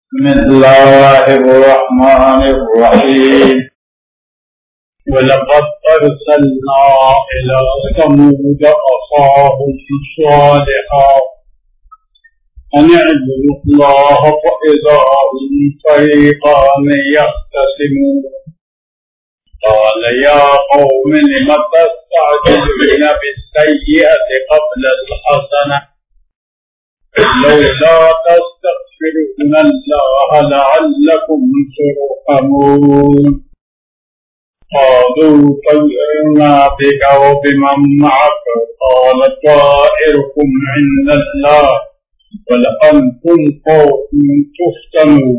بسم الله الرحمن الرحيم ولقد أرسلنا إلى ثمود أخاهم صالحا أن اعبدوا الله فإذا هم فريقان يختصمون قال يا قوم لم تستعجلون بالسيئة قبل الحسنة لولا تستغفرون الله لعلكم ترحمون قالوا طيرنا بك وبمن معك قال طائركم عند الله بل أنتم قوم تفتنون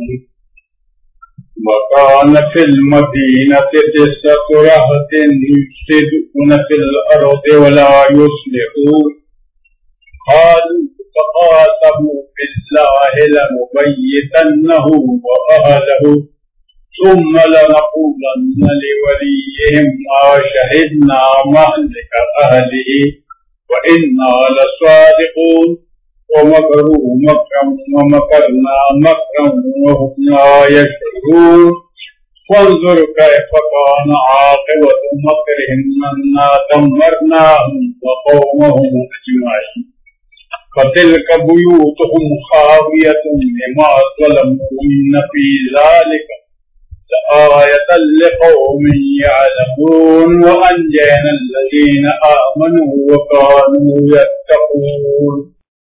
وكان في المدينة 9 رهط يفسدون في الأرض ولا يصلحون قالوا فقاسموا بالله لنبيتنه وأهله ثم لنقولن لوليهم ما شهدنا مهلك أهله وإنا لصادقون ومكروا مكرا ومكرنا مكرا وهم لا يشعرون فانظر كيف كان عاقبة مكرهم أنا دمرناهم وقومهم أجمعين فتلك بيوتهم خاوية بما ظلموا إن في ذلك لآية لقوم يعلمون وأنجينا الذين آمنوا وكانوا يتقون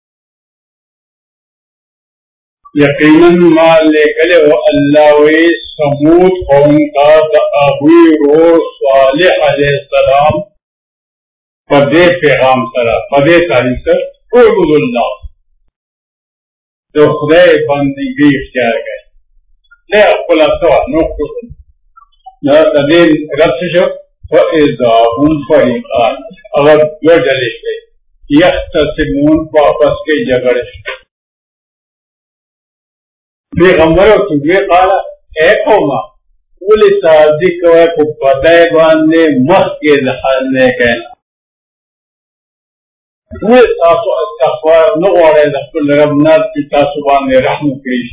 یقیناً مال لے کلے و اللہ وی سمود قوم کا دعوی رو صالح علیہ السلام پدے پیغام سرا پدے تاریخ سر اعبد اللہ جو خدای بندگی اختیار گئے لے اقبل سوا نقصد لا تدین رب شو فإذا هم فریقان اگر دو جلش گئے یختصمون واپس کے جگڑش پیغمبروں تجھے قالا اے قوما قولی سازی کوئے کو پدائی باندے مخ کے دخلنے کہنا وہ تاسو استغفار نغوارے دخل ربنات کی تاسو باندے رحم کریش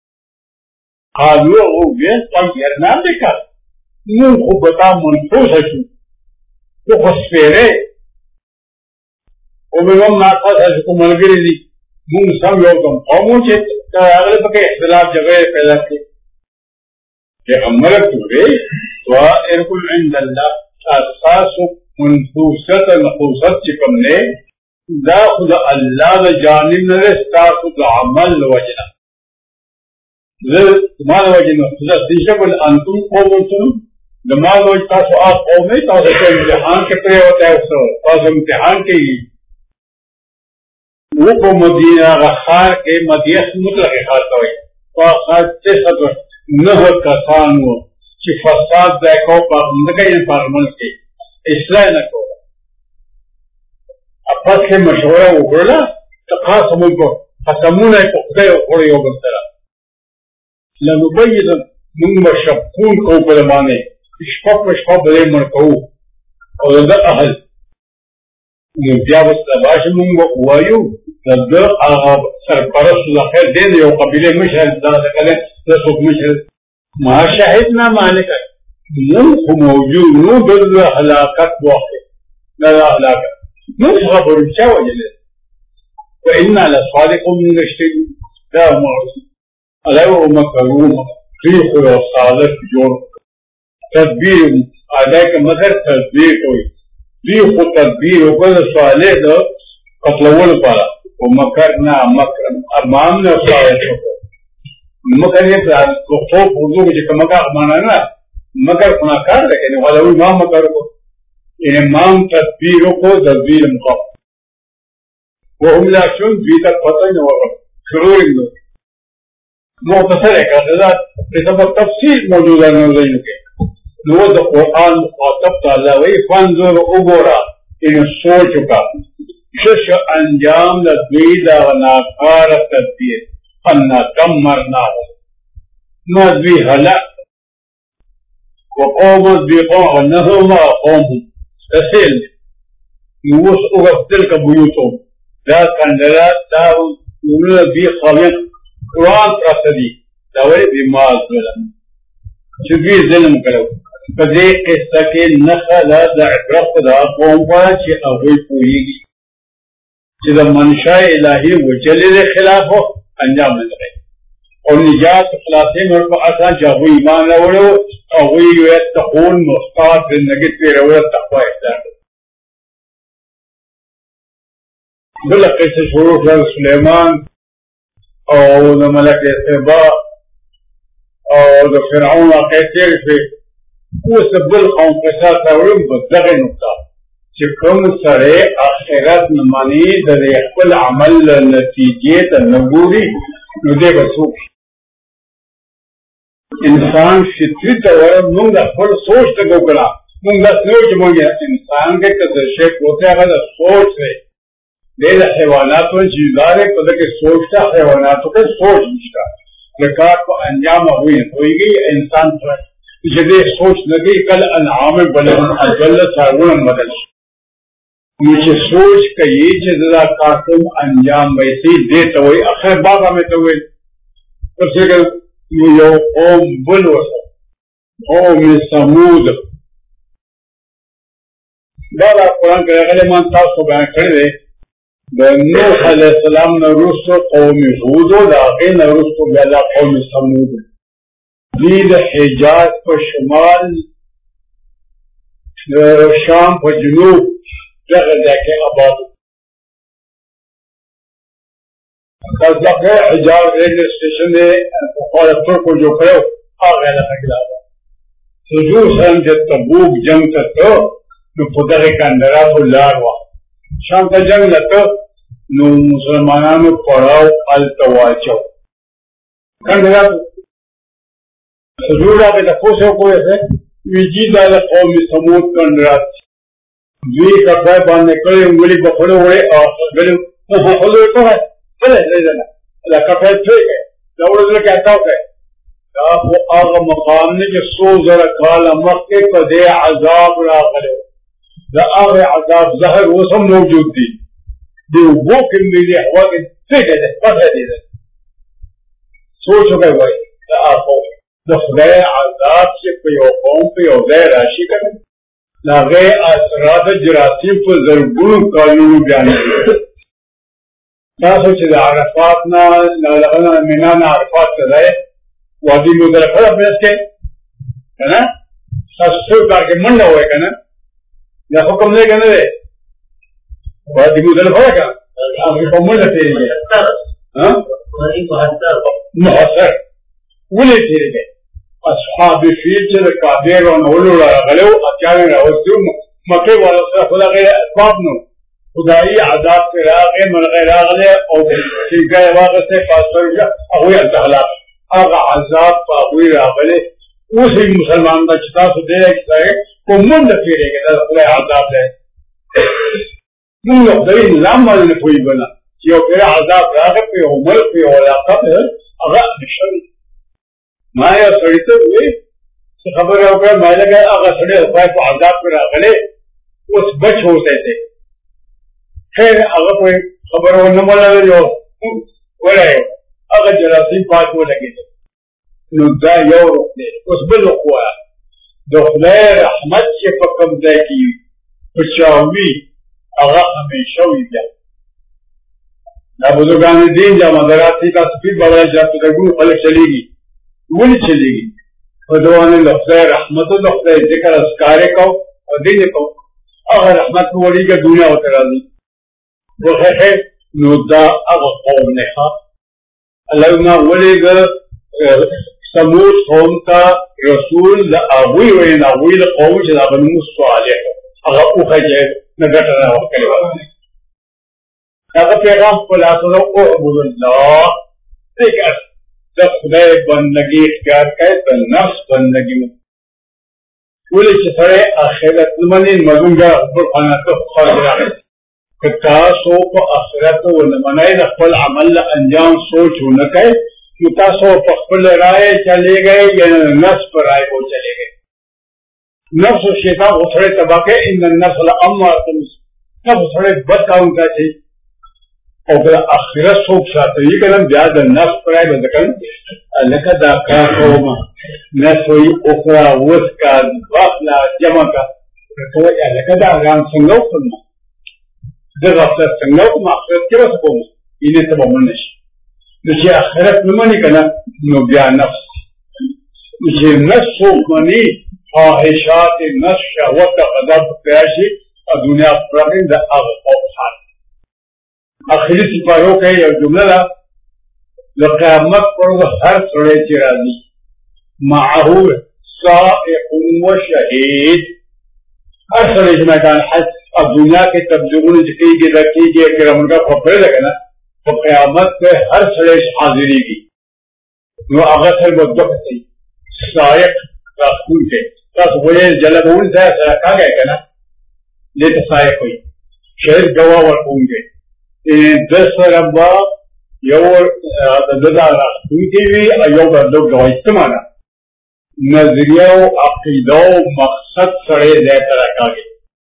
قالو اوگین طیرنا بکا نون خوبتا منفوس شو تو خسفیرے او بیوام ناکھا ساشکو ملگری دی مون سم یوکم قوموں چھے اگلے پکے اختلاف جگہ پیدا کی کہ امرت تورے طائرکم عند اللہ اساس منفوست نفوست چکم نے دا خود اللہ دا جانب نرستا خود عمل وجنا مال وجنا خود دیشا بل انتم قوم سنو دمال وجتا سوآت قومی تاسو کے امتحان کے پرے ہوتا ہے تاسو امتحان کے ہی وہ کو مدینہ غخار کے مدیس مطلق خاصا ہوئی وآخار 9 کسانو چی فساد دیکھو پاک مدگئی پارمل کے اصلاح نکو اپس کے مشورہ اکڑلا تقاسمون کو قسمون ایک اخدے اکڑی ہو بلترا لنبیدن من شبکون کو پلمانے اشفاق بلے مرکو اور دا اہل بیا بس مونږ وایو د هغه سرپرست د خیر دی یو قبیله مشر دغه کله د څوک مشر ما شاهدنا مالک مونږ موجود نو د هلاکت وخت دا هلاکت نو خبر چا وجل وإنا لصادقون من الشيء دا موضوع الله ومكرون في خلاص صادق جوړ تدبیر اداء مگر تدبیر کوي دی خود تدبیر وکړه صالح د قتلول لپاره او مکرنا مکر امام نه صالح مکر یې په خو په دغه چې کومه معنا نه مگر کنا کار ده کنه ولو امام مکر کو امام تدبیر کو تدبیر مقام وهم لا شون بیت فتن و شرور مختصر ہے کہ دا تفصیل موجودہ نظرین کے نو دا قرآن مخاطب تعالیٰ وی فانظر اگورا ان سوچ کا شش انجام لدوی دا ناکار تدبیر انا دمرنا نادوی حلق وقوم ادوی قوم نظرنا قوم تسیل نوس اغفتل کا بیوتوں دا کندرات دا نولا بی خالق قرآن پرسدی داوی بما ظلم چې دوی ظلم کړو. په دې قصه کې نښه ده د عبرت د قوم په چې هغوی پوهېږي چې د منشا الهي وجلې د خلاف انجام نه لري او نجات خلاصې مړ په اساس چې هغوی ایمان راوړو هغوی یتقون مختار زندګي تېرول تقوا اختیار کړه. بله قصه شروع کړه سلیمان او د ملکه سبا او د فرعون واقع تېر شوې. اوس د بل قوم قصه راوړم په دغه نقطه چې کوم سړی آخرت نه مني د خپل عمل نتیجې ته نه ګوري نو دی به څوک انسان فطري طور موږ خپل سوچ ته وکړه. موږ داسې نه وو چې موږ انسان کې که څه شی پروت دی هغه د سوچ دی. دی د حیواناتو جدا دی په ده کې سوچ ته حیواناتو کې سوچ نشته. د کار په انجام هغوی نه پوهېږي. انسان سره چې دی سوچ نه کوي کله انعام بلل څاروونه بدل شي نو چې سوچ کوي چې دا کار کوم انجام به یې دې ته وایي. اخر بعد مې ته ویل پسې یو قوم بل ورته قوم ثمود دا د قرآن کې راغلی ما تاسو بیان کړی دی. د نوح علیه السلام نه وروسته قوم هود و د هغې نه وروسته بیا دا قوم ثمود. دوی د حجاز په شمال د شام په جنوب دغه ځای کې آباد و. قزاقه حجاز ریلوے اسټیشن دی پخوا د ترکو جوړ کړی و هغه علاقه کې دا ده. حضور سلم چې تبوک جنګ ته ته نو په دغې کندراتو لار وه. شام ته جنګ له ته نو مسلمانانو پړاو هلته واچو کندراتو. حضور هغې تپوس یې وکړی وی جي دا د قوم ثمود کندرات دوی کپړی باندې کړی انګلي بخړو وړی او ګلې ښځو یې کړی بله دا کپړی توی کړی دا ورځونه کې اتاو کړی. دا خو هغه مقام نه چې څو زره کاله مخکې په دې عذاب راغلی و. د هغې عذاب زهر اوس هم موجود دی. د اوبو کې هم دی د هوا کې تیږه دی پټه دی ده. سوچ وکړئ وایي د هغه د خدای عذاب چې په یو قوم په یو ځای راشي که نه د هغې اثرات جراثیم په زرګونو کالونو بیانوي. تاسو چې د عرفات نه مینا نه عرفات ته ځئ وادي مزدلفه ده منځ کې که نه تاسو څو کار کې منډه ووایئ که نه دا حکم دی که نه دی وادي مزدلفه ده که هغې په منډه تېرېږي محصر ولې تېرېږي. اصحاب فیل چې د کعبې رانولو راغلی و اتیان یې راوستي وو مکې والا سره خو د هغې اسباب نه و. خدایي عذاب پرې راغی مرغۍ راغلی او ټینګه یې واخیستی پاسپورټ هغوی هلته هلاک. هغه عذاب په هغوی راغلی. اوس یې مسلمان ته چې تاسو دی ځای په منډه تېرېږي دا د خدای عذاب دی. موږ د خدایي نظام باندې نه پوهېږو نه چې یو پرې عذاب راغی په یو ملک په یو علاقه هغه شوي. ما یو سړي ته ووایي چې خبره وکړه ما لکه هغه سړی د خدای په عذاب پرې راغلی اوس بچ اوسی دی. خیر هغه په خبره ونه منله یو ولی هغه جراثیم پاک ولګېدل. نو دا یو رخ دی. اوس بل رخ ووایه د خدای رحمت چې په کوم ځای کې وي په چا وي هغه همیشه وي. بیا دا بزرګان دین جامعدارات دي تاسو پیر بابا جات ته ګورو خلک چلېږي ولې چلېږي په دوانې د خدای رحمت او د خدای ذکر اذکار یې کوو او دین یې کوو هغه رحمت په وړېږه دنیا ورته راځي. وخیر نو دا هغه قوم دی ښه الله ما ولېږه ثمود قوم ته رسول د هغوی ویل هغوی د قوم چې د هغه نوم صالح هغه اوښه چې نه ګټه نه ورکړې وه هغه پیغام خپل اصله اعبد الله ذکر د خدای بندګي اختیار کړئ د نفس بندګي ولې چې سړی آخرت لمنې مضمون بیا خپل قناعت خرج راغی که تاسو په آخرت ونه منئ د خپل عمل انجام سوچ ونه کوئ نو تاسو په خپل رایې چلېږئ یا نفس په رایې به چلېږئ. نفس و شیطان خو سړی تباه کوي ان النفس لاماره نفس سړی بد کارونه کوي او که د آخرت څوک ساتوي که نه بیا د نفس په رایې به ځکه لکه دا کار کومه نسوی اخرى وسکا غفله جمع کا لکه دا ارام څنګه وکړم د غفلت څنګه وکړم آخرت کې وس کوم اینې ته به مړ نشي نو چې آخرت نه مني که نه نو بیا نفس چې نفس څوک مني خواهشات نفس شهوت د غضب پیدا شي او دنیا پرې د هغه خوف حال آخري سپارو کې یو جمله ده د قیامت پر هر سړی چې راځي معه سائق و شهید هر سړی چې میدان حج او دنیا کې تبلیغونه چې کېږي دا کېږي کرامګه خو پرې ده که نه په قیامت کې هر سړی حاضرېږي نو هغه سره به دوه کوي سائق راښکونکی تاسو ویل جلبونې ځای سره کاږی که نه دې ته سائق وایي شهید ګواه ورکوونکی ده سره به یو د ده دا راښکونکی وي او یو به د ګواهي څه معنا نظریه او عقیده او مقصد سړی ځای ته راکاږي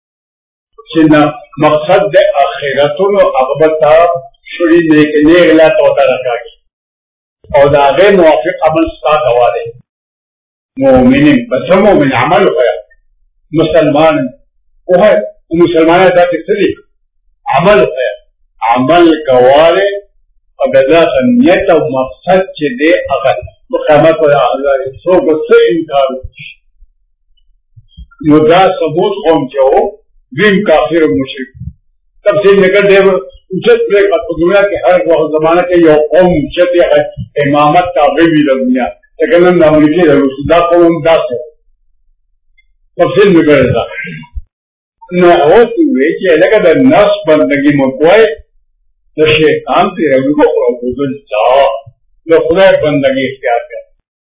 چې نه مقصد د آخرتونو هغه به تا شړي نیک لا ته ورته راکاږي او د هغې موافق عمل ستا ګواه دی مؤمنین بس مؤمن عمل وښیه مسلمان وښیه مسلمانان داسې څه دي عمل وښیه عمل ګواه دی او د دغه نیت او مقصد چې دی هغه په قیامت پر څوک به څه انکار وکړي نو دا ثبوت قوم چې و ویم کافر و مشرک تفصیل نکړ دی اوچت پرېکړه په دنیا کې هر وخت زمانه کې یو قوم اوچت یې امامت تابع وي د دنیا لکه نن د امریکې د روس دا قوم داسې تفصیل مې کړی ده نو اوس وایي چې لکه د نفس بندګي مو کوئ د شیطان تېروي او بزل چا د خدای بندګي اختیار کړه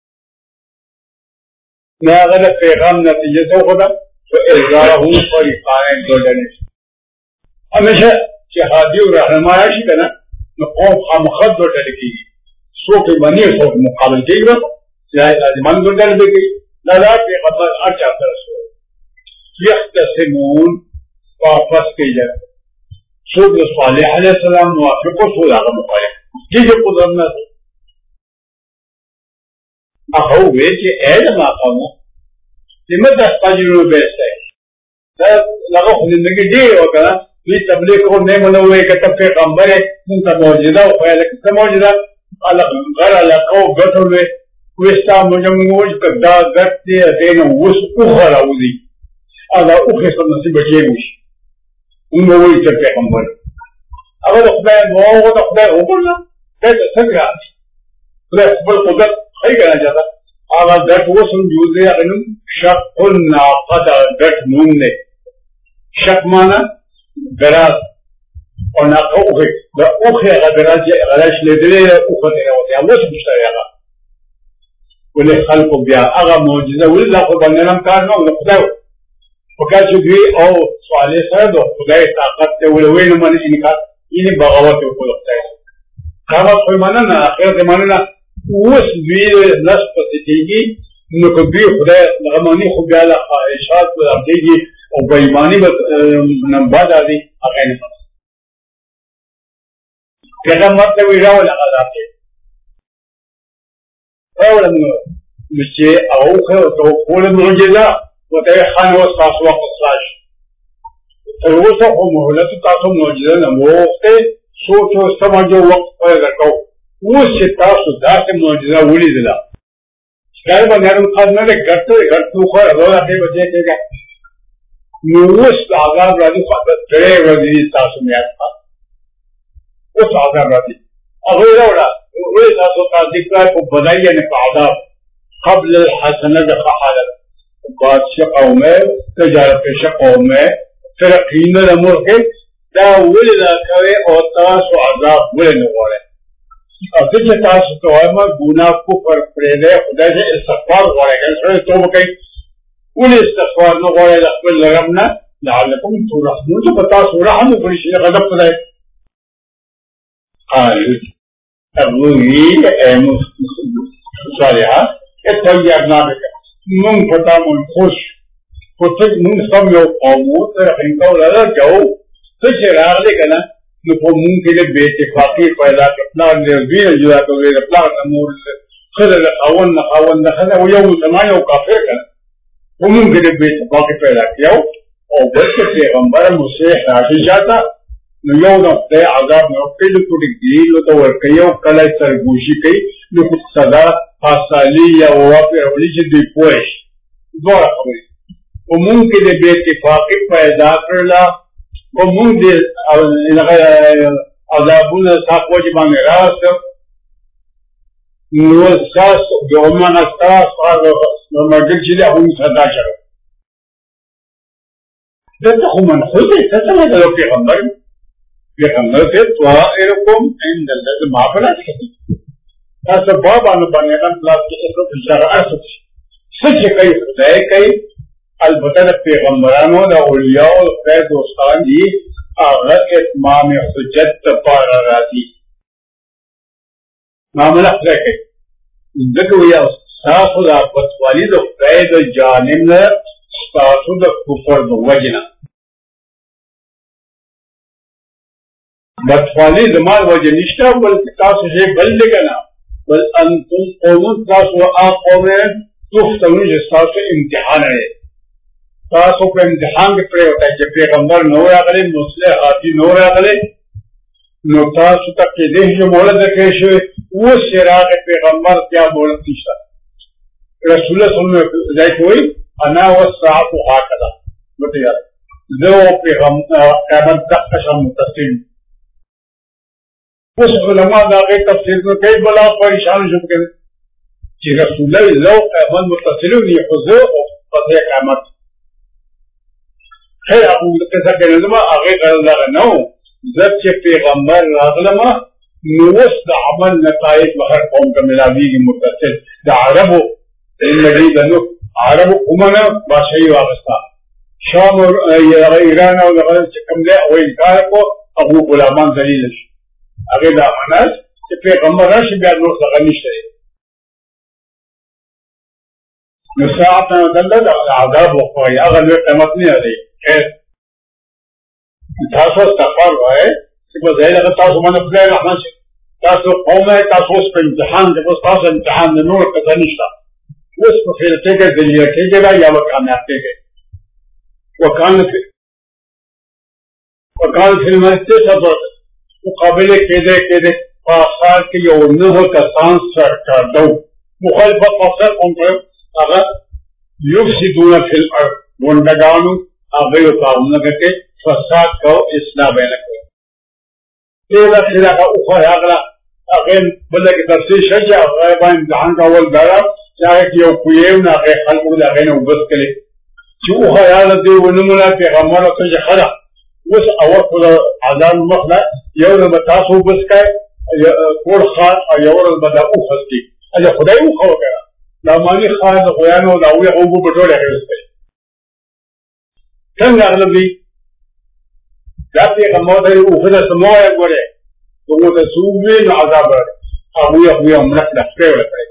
نو هغه د پیغام نتیجه څه وښوده فإذا هم فريقان دو ډلې همیشه چې هادي او رهنما راشي که نه نو قوم خامخا دو ډلې کېږي څوک یې مني څوک مقابل کېږي لازمان دو ډلې به کوي دا دا پیغمبر هر چا سره شو یختصمون واپس کوي جره څوک د صالح علیه السلام موافق و څوک د هغه مخالف کېږي قدرت نه هغه وویل چې ای زما قومه لم تستعجلوا بالسيف لغه خو زندګي ډېر وکړه دوی تبلیغ کو نه منو وایي که ته پیغمبر یې مونږ ته معجزه وښیه لکه څه معجزه غر علاقه و ګټ ولوې وایي ستا موږ وویل چې دا ګټ دی هغې نه اوس اوښه راوځي او دا اوښې سره نصیب به ډېر وشي مونږ ووایو چې پیغمبر هغه د خدای هغه د خدای وګورله دی ته څنګه راځي خدای خپل قدرت ښایي که نه جاته هغه ګټ اوس هم جوړ دی هغه نوم شق الناقه د ګټ نوم دی شق معنا دراز او ناقه اوښې د اوښې هغه دراز چې هغه راشلېدلې ده اوښه ترې راوتې اوس هم شته هغه ولې خلکو بیا هغه معجزه ولې دا خو بندیان کار نه و د خدای و په کار چې دوی او صالح سره د خدای طاقت دی ولې ویې نه مني انکار یعنې بغاوت یې وکړو د خدای قیامت خو یې مننه آخرت یې مننه اوس دوی لس پسې کېږي نو که دوی خدای دغه مني خو بیا له خواهشات به کېږي او بې ایماني به نه بعد راځي هغه یې نه مني پیغمبر ته وایي راوله هغه ذات یې راوړه نو چې هغه وښیه ورته وښوله معجزه ورته یې خان اوس تاسو وخت راشي تر اوسه خو مهلت تاسو معجزه نه مو وغوښتې سوچ او سمجھو وخت پیدا کوو اوس چې تاسو داسې معجزه ولیدله خیر به نرم قد نه دی ګټ ګټ وخوره هغې بچی کېږه نو اوس عذاب راځي خو درې ورځې دي تاسو میاشت اوس عذاب راځي هغوی راوړه وایي تاسو تصدیق کړئ په بدایي یعنې په عذاب قبل الحسنه د ښه حالت بادشاه قوم ہے تجارت پیشه قوم ہے فرقین د ملک دا ولې دا کوي او تاسو عذاب ولې نه غواړئ او څه چې تاسو ته وایم ګناه کفر پرېږدئ خدای ته استغفار غواړئ که سړی توبه کوي ولې استغفار نه غواړئ د خپل رب نه لعلکم ترحمون چې په تاسو رحم وکړي چې غضب خدای قالو ابوی صالحه اطیبنا بک مونږ په تا مونږ خوش خو ته مونږ سم یو قوم وو ته رحمته ولاړه جو ته چې راغلې که نه نو په مونږ کې د بې اتفاقي پیدا کړه پلار دې دوی نه جدا کوي د پلار نه مور خذ خاون خاون خذ او یو مسلمان او کافر کړه وممکن به اتفاق پیدا کیو او بلکې پیغمبر مسیح راځي جاتا نو یو د خدای عذاب نو کله کوټی دی نو ته ورکیو کله سرګوشي کوي نو صدا حاصلی یا وافر ولې چې دی پوښ دوه خبرې وممکن به اتفاق پیدا کړلا وممکن عذابونه تاسو چې باندې راځي نو تاسو یومن تاسو نو مرګ چې له هم صدا شوه دته خو من خو دې څه څه د پیغمبر ته طائرکم عند الذي ما بلات کړي تاسو بابا نو باندې نن خلاص کې څه اشاره اساس سچ کوي خدای کوي البته د پیغمبرانو د اولیاء او خیر دوستان دي هغه اتمام حجت لپاره راځي معاملہ خدای کوي دغه ویا تاسو د پتوالي د خدای د جانب نه تاسو د کفر د وجنه بدفعلی زمان وجه نشتا بلکہ تاسو سے بل لگنا بل انتم قوم تاسو قوم تفتنو جس تاسو امتحان ہے تاسو پر امتحان کے پڑے ہوتا ہے کہ پیغمبر نو راغلے مسلح آتی نو راغلے نو تاسو تک کے دیکھ جو مولد رکھے شوئے وہ سراغ پیغمبر کیا مولد نشتا رسول اللہ صلی اللہ علیہ وسلم ہوئی انا والساعت حاکدا بتیا دو پیغمبر قیامت تک شام متصل اس علماء داغے تفسیر میں کئی بلا پریشان شد کے کہ رسول اللہ لو قیامت متصل نہیں حضور قضاء قیامت خیر ابو قصہ کے نظم آگے قرضہ نو جب کہ پیغمبر راغلما نوس دا عمل نتائج بہر قوم کا ملاوی کی متصل دا عرب الذي دنو عرب امنا باشي وابستا شام ایران او لغايه کم له او انکار کو ابو غلامان دلیل هغه دا مناس چې پیغمبر راشي بیا نور څه نشته نو ساعت نه دلته د عذاب وقوي هغه له قیامت نه دی خیر تاسو استغفار وای چې په ځای له تاسو باندې خدای رحمت شي تاسو قومه تاسو په امتحان د تاسو امتحان نور څه نشته اس کو پھر ٹھیکے دلیے ٹھیکے گا یا وہ کامیاب ٹھیکے وکان پھر مرتے سب مقابلے کے پاسار کے یہ نہ کسان سر کر دو مخالفت فصل ان پر اگر یفسدون فی الارض گنڈگانو اگر کام نہ کرتے فساد کو اصلاح نہ کرے تیرا تیرا کا اوپر اگلا اگر بندے کی تفسیر شجع غیبہ امتحان کا اول دارا چاہے کہ وہ کوئیو نہ غیر خلق لگے نہ بس کرے جو خیال دے ونمنا پیغمبر سے خدا اس اول خود عذاب مخلا یو بتاسو بس کا کور خان اور یو بدا او خستی اجا خدای او خو کرا لا مانی خان غیانو دا وی او بو بټوله هرسته څنګه اغلب دی دا پیغمبر دی او خدا سمویا ګوره تو ته سووی نو عذاب ابو یو امرت لفته ولا کوي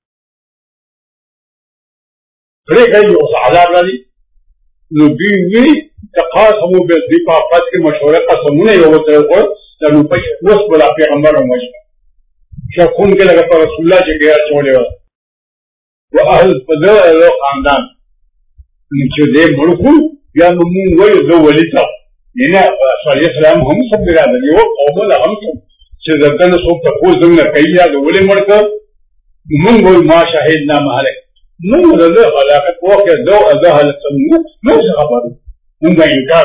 پرې کوي او عذاب راځي نو دوی تقاسموا بالضفافات کے مشورے قسمونه یو ته وو نو په اوس بل پیغمبر موجود شکون کې لګا پر رسول الله چې ګیا چولې و او اهل بدر له خاندان چې دې مرخو یا موږ وایو زو ولیتا نه صلی الله هم سب برادر یو قوم له هم چې ځکه څوک ته خو څنګه کوي یا ولې مرګ موږ وایو ما شهیدنا مالک موږ له علاقه کوکه زو ازهل سمو نو څه خبره موږ انکار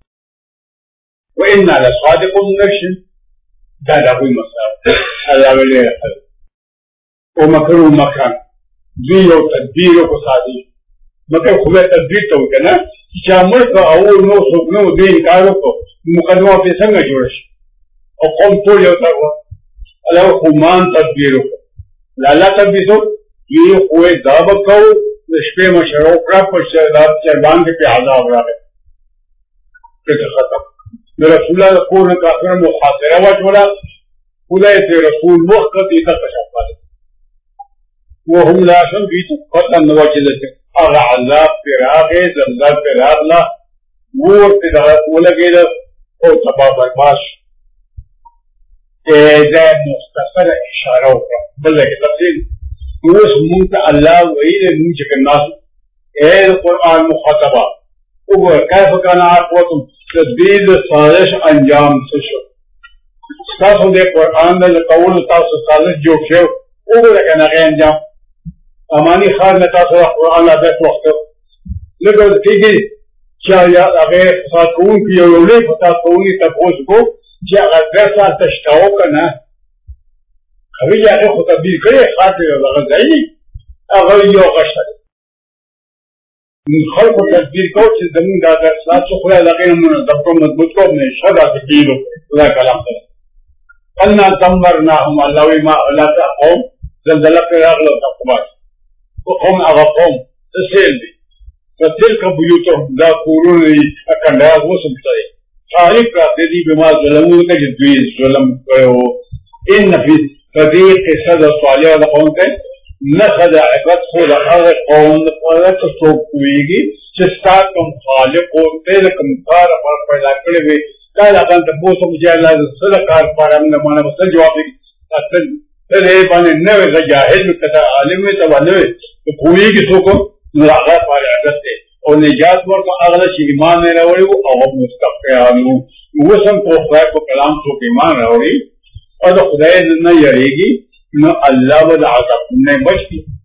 وإنا لصادقون نفسهم دا کوئی مسئلہ اللہ ولی رحل ومکروا مکرا دوی یو تدبیر کو سازی مکر خوبه تدبیر تو کنا چې ملک اول نو سوکنو دوی انکار کو مقدمه په څنګه جوړ شي او قوم ټول یو تر الله خومان تدبیر کو لالا تدبیر دوی خوې داب کو شپې مشرو کړه په شهادت چربان کې عذاب راغی څه ختم رسول الله کور کافر محاصره وجولا خدای رسول وقت تکشف وهم لا شنبيت قطعا وجلت اغا عذاب فراغ زلزال فراغ لا نور تدغت ولگید او تبا برباش ایزا مختصر اشاره وکړه بلکه تفصیل اوس مونږ ته الله ویلې مونږ چې ناس اے قرآن مخاطبه وګوره کیف کان عاقبت تدبیر سازش انجام څه شو تاسو د قرآن د قول تاسو سازش جوړ شو وګوره کنه هغه انجام امانی خان نے تاسو قرآن لا دغه وخت لګو کېږي چې هغه فساد کوونکي یو لوی فساد کوونکي تاسو کو چې هغه درسه تشتاو کنه خو یې هغه خو تدبیر کړی خاطر هغه ځای هغه یو غشته خلق تدبیر کو چې زمون دا درسات څو خدای لغې منظم کو مضبوط کو نه شدا تدبیر خدای کلام سره ان دمرناهم الله ما لا تقوم زلزلہ پر اغلو تقوات وقوم اغقوم تسهيل دي فتلك بيوتهم دا قولون اكنداز وسم تاري تاريخ راقدي بما ظلمون تجدوي ظلم ان في فريق صدى صالح لقوم تين نخد عباد خود هذا قوم ولا تسوقويږي چې ستاسو خالق او تلکم کار پر پیدا کړی وي دا لغان ته پوسو چې الله سره کار پر موږ باندې وسه جواب دي اصل ته باندې نه وي جاهل کته عالم ته باندې کویږي څوک نو هغه پر عادت دی او نجات ورته هغه چې ایمان نه راوړي او مستقیمو وسم په خدای په کلام څوک ایمان راوړي او خدای نه یریږي نو الله ول عذاب نه بچي